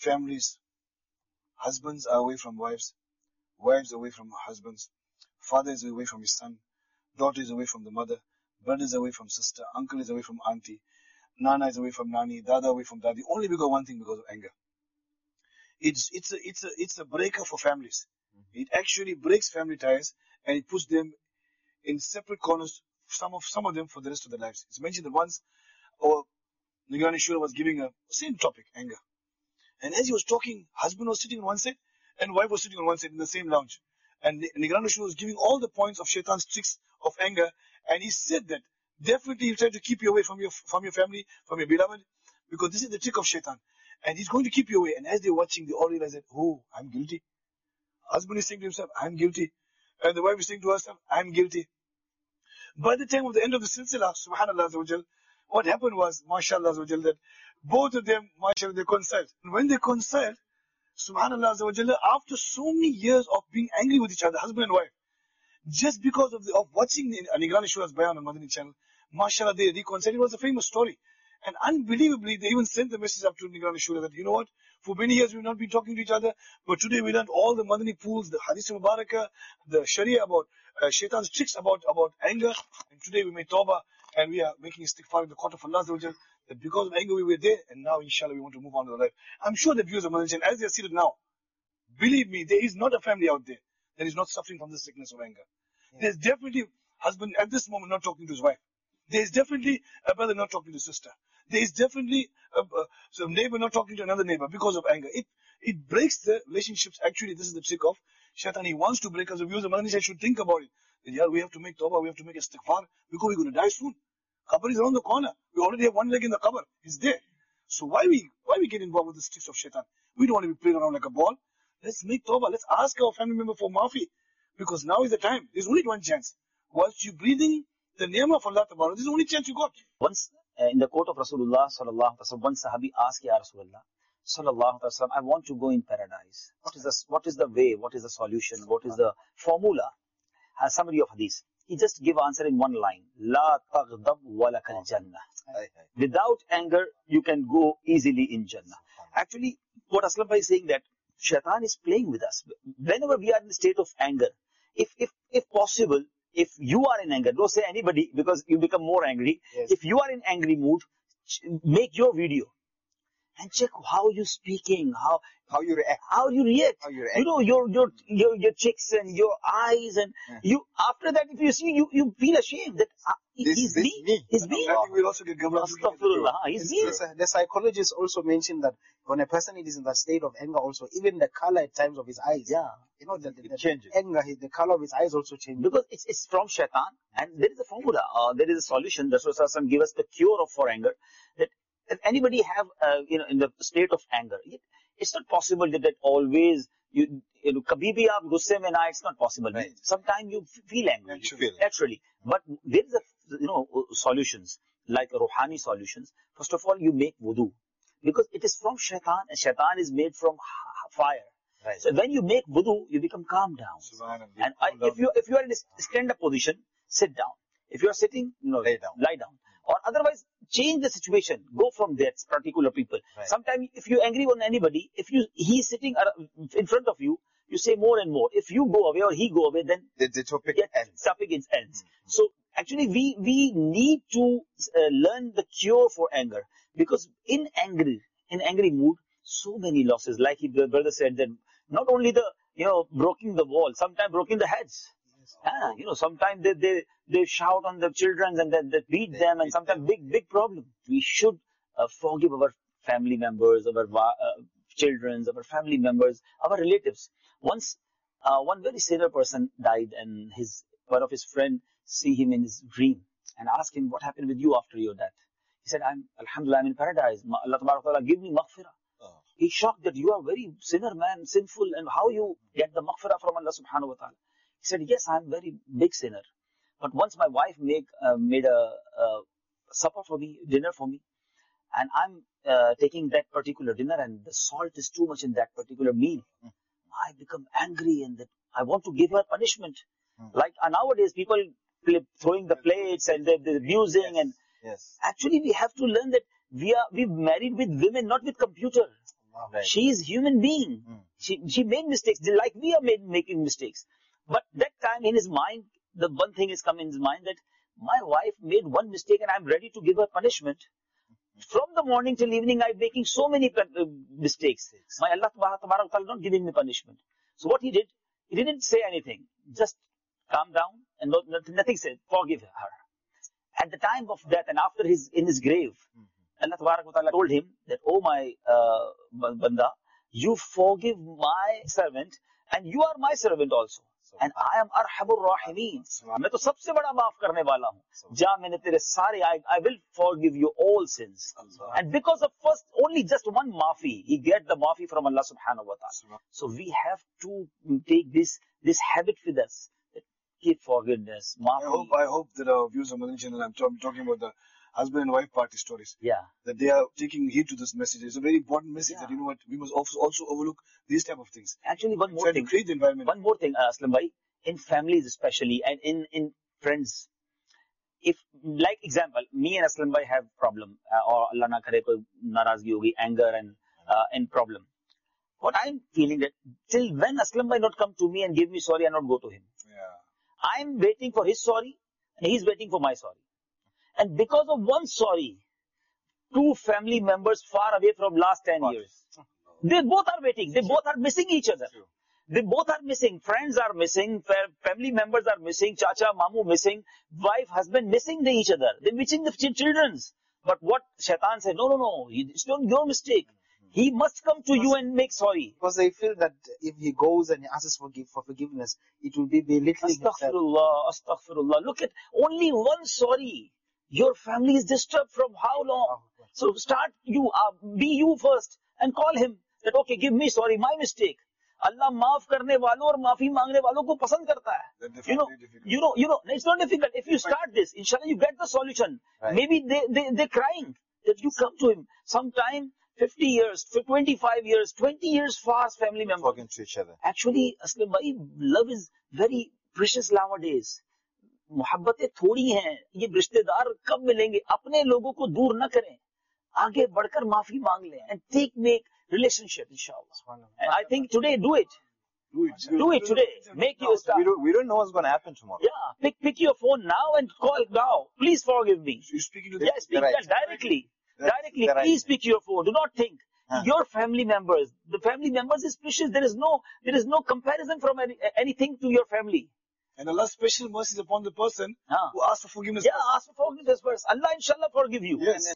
families, husbands are away from wives, wives away from husbands, father is away from his son, daughter is away from the mother, brother is away from sister, uncle is away from auntie, nana is away from nani, dada away from daddy, only because one thing, because of anger. It's a breaker for families. It actually breaks family ties and it puts them in separate corners, some of them for the rest of their lives. It's mentioned that once our Nigarani Shura was giving a same topic, anger. And as he was talking, husband was sitting on one side and wife was sitting on one side in the same lounge. And Nigarani Shura was giving all the points of shaitan's tricks of anger. And he said that definitely he'll try to keep you away from your family, from your beloved, because this is the trick of shaitan. And he's going to keep you away. And as they're watching, they all realize that, oh, I'm guilty. Husband is saying to himself, I'm guilty. And the wife is saying to herself, I'm guilty. By the time of the end of the silsila, subhanallah azza wa jal, what happened was, mashallah azza wa jal, that both of them, mashallah, they conciled. And when they conciled, subhanallah azza wa jal, after so many years of being angry with each other, husband and wife, just because of watching Nigarani Shura's bayan on Madani channel, mashallah, they reconciled. It was a famous story. And unbelievably, they even sent the message up to Nigarani Shura that, you know what, for many years we've not been talking to each other, but today we learned all the Madani pools, the Hadith Mubarakah, the Sharia about shaitan's tricks about anger, and today we made tawbah, and we are making istighfar in the court of Allah, that because of anger we were there, and now inshallah we want to move on to life. I'm sure the viewers of Madani channel, as they are seated now, believe me, there is not a family out there that is not suffering from the sickness of anger. Yeah. There's definitely husband at this moment not talking to his wife. There's definitely a brother not talking to his sister. There is definitely some neighbor not talking to another neighbor because of anger. It breaks the relationships. Actually, this is the trick of shaitan. He wants to break us. The viewers of Madani should think about it. That, yeah, we have to make tawbah, we have to make istighfar because we're going to die soon. Qabr is around the corner. We already have one leg in the qabr. It's there. So why we get involved with the tricks of shaitan? We don't want to be playing around like a ball. Let's make tawbah. Let's ask our family member for maafi. Because now is the time. There's only one chance. Whilst you're breathing the name of Allah Ta'ala, this is the only chance you got. Once in the court of Rasulullah sallallahu alaihi wasallam, one Sahabi asked, Ya Rasulullah sallallahu alaihi wasallam, I want to go in paradise. What is the way? What is the solution? What is the formula? A summary of hadith. He just give answer in one line. La taghdab walakal jannah. Without anger, you can go easily in Jannah. Actually, what Aslam Bhai is saying that shaitan is playing with us. Whenever we are in the state of anger, if possible, if you are in anger, don't say anybody because you become more angry. Yes. If you are in angry mood, make your video and check how you're speaking, how you react. You know, your cheeks and your eyes and you. After that, if you see, you feel ashamed that he's me. He's me. We'll also get the psychologists also mentioned that when a person is in that state of anger, also even the color at times of his eyes, you know, the anger, the color of his eyes also changes because it's from shaitan, and there is a formula, there is a solution. Rasulullah give us the cure for anger. That if anybody have in the state of anger, it's not possible that always you know kabhi bhi aap gusse mein na. It's not possible. Right. Sometimes you feel angry naturally, but there is a solutions like ruhani solutions. First of all, you make wudu because it is from shaitan, and shaitan is made from fire. Right. So when you make wudu, you become calm down. And if you are in a stand-up position, sit down. If you are sitting, lie down. Or otherwise, change the situation. Go from that particular people. Right. Sometimes, if you're angry on anybody, he's sitting in front of you, you say more and more. If you go away or he go away, then the topic ends. ends. So actually, we need to learn the cure for anger, because in angry mood, so many losses. Like the brother said that not only breaking the wall, sometimes breaking the heads. Sometimes they shout on the children and they beat them, and sometimes big problem. We should forgive our family members, our children, our family members, our relatives. Once one very senior person died, and one of his friend see him in his dream and ask him, what happened with you after your death? He said, Alhamdulillah, I'm in paradise. Allah Ta'ala give me maghfirah. He's shocked that you are very sinner man, sinful, and how you get the maghfirah from Allah Subhanahu wa Ta'ala. He said, yes, I'm very big sinner. But once my wife made a supper for me, dinner for me, and I'm taking that particular dinner, and the salt is too much in that particular meal, I become angry, and that I want to give her punishment. Like nowadays, people throwing the plates and they're abusing, and actually we have to learn that we're married with women, not with computer. Right. She is human being. She made mistakes, like we are making mistakes. But that time in his mind, the one thing is come in his mind that my wife made one mistake and I'm ready to give her punishment. From the morning till evening, I'm making so many mistakes. My Allah Ta'ala not giving me punishment. So what he did, he didn't say anything. Just calm down and nothing said. Forgive her. At the time of death and after in his grave, Allah Ta'ala told him that, oh my Banda, you forgive my servant and you are my servant also. And I am Arhamur Rahimeen. मैं तो सबसे बड़ा माफ करने वाला हूँ. जा मैंने तेरे सारे, I will forgive you all sins. And because of first, only just one maafi, he get the maafi from Allah subhanahu wa ta'ala. So we have to take this habit with us. Keep forgiveness, maafi. I hope that our viewers on Madani channel, I'm talking about the husband and wife party stories. Yeah. That they are taking heed to this message. It's a very important message that, you know what, we must also overlook these type of things. Actually, one more thing. To create the environment. One more thing, Aslam bhai, in families especially and in friends. If, like example, me and Aslam bhai have problem, or Allah na kare koi narazgi hogi, anger and problem. What I'm feeling that till when Aslam bhai not come to me and give me sorry, I not go to him. Yeah. I'm waiting for his sorry and he's waiting for my sorry. And because of one sorry, two family members far away from last 10 years, they both are waiting. They both are missing each other. They both are missing. Friends are missing. Family members are missing. Chacha, mamu missing. Wife, husband missing each other. They're missing the children's. But what Shaitan said, no, it's not your mistake. He must come to you and make sorry. Because they feel that if he goes and he asks for forgiveness, it will be belittling himself. Astaghfirullah. Look at only one sorry. Your family is disturbed from how long? So be you first and call him that, okay, give me sorry, my mistake. Allah maaf karne walo aur maafi mangne walo ko pasand karta hai. You know, it's not difficult. If you start this, inshallah, you get the solution. Right. Maybe they're crying that you come to him. Sometime 50 years, 25 years, 20 years fast family members. Talking to each other. Actually, Aslam bhai, love is very precious nowadays. Mohabbatein थोड़ी हैं. ये रिश्तेदार कब मिलेंगे? अपने लोगों को दूर न करें. आगे बढ़कर माफी मांग लें and make relationship inshallah. And I think today do it today. Make your start. We don't know what's going to happen tomorrow. Yeah, pick your phone now and call now. Please forgive me. You're speaking to them? Yes, speak directly. Directly, please pick your phone. Do not think. Your family members. The family members is precious. There is no comparison from anything to your family. And Allah's special mercy is upon the person who asks for forgiveness. Yeah, ask for forgiveness first. Allah inshallah forgive you. Yes.